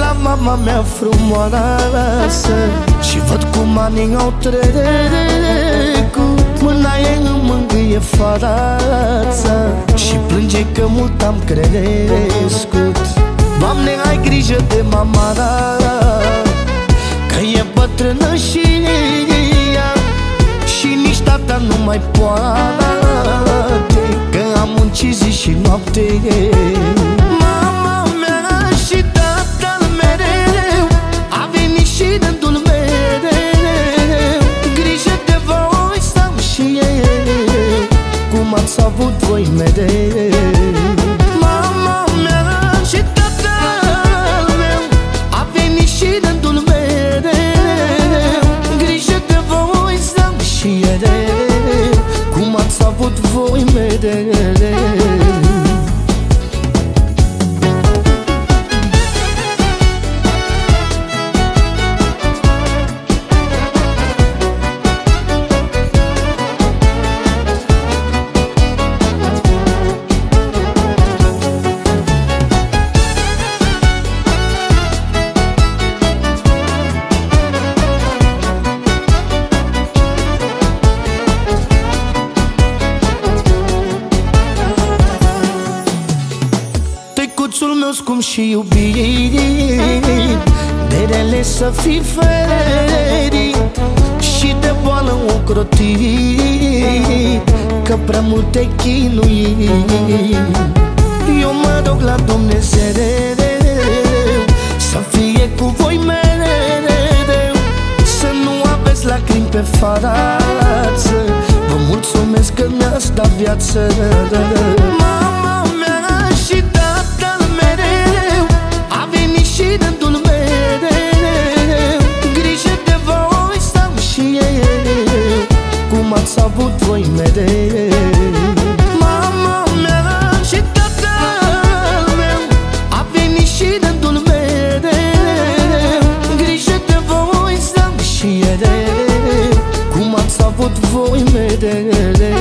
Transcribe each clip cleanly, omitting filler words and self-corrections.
la mama mea frumoasă și văd cum anii au trecut. Mâna ei îmi mângâie fața și plânge că mult am crescut. Doamne, ai grijă de mama, că e bătrână și ea, și nici tata nu mai poate, că am muncit zi și noapte. Mama mea și tatăl mereu a venit și rândul mereu. Grijă de voi stau și eu, cum ați avut voi mereu. Mama mea și tatăl meu a venit și rândul mereu. Grijă de voi stau și eu, cum ați avut voi mereu. Tăicuțul meu scump și iubit, de rele să fii ferit și de boală ocrotit, că prea mult te chinui. Eu mă rog la Dumnezeu să fie cu voi mereu, să nu aveți lacrimi pe față. Vă mulțumesc că mi-ați dat viață. Mama mea și tatăl mereu a venit și rândul mereu. Grijă de voi stau și eu, cum ați avut voi mereu. Mama mea și tatăl meu a venit și rândul mereu. Grijă de voi stau și eu, cum ați avut voi mereu.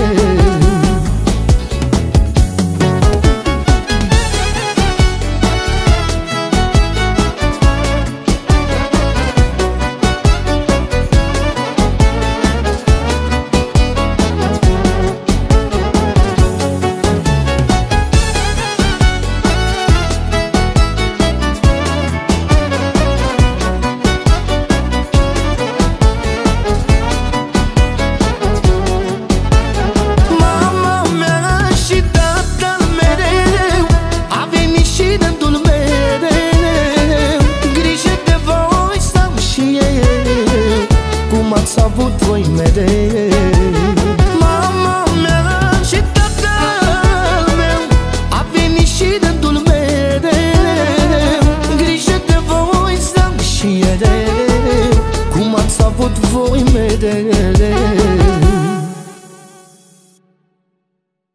Ați avut voi mereu. Mama mea și tatăl meu a venit și rândul mereu. Grijă de voi stau și eu, cum ați avut voi mereu.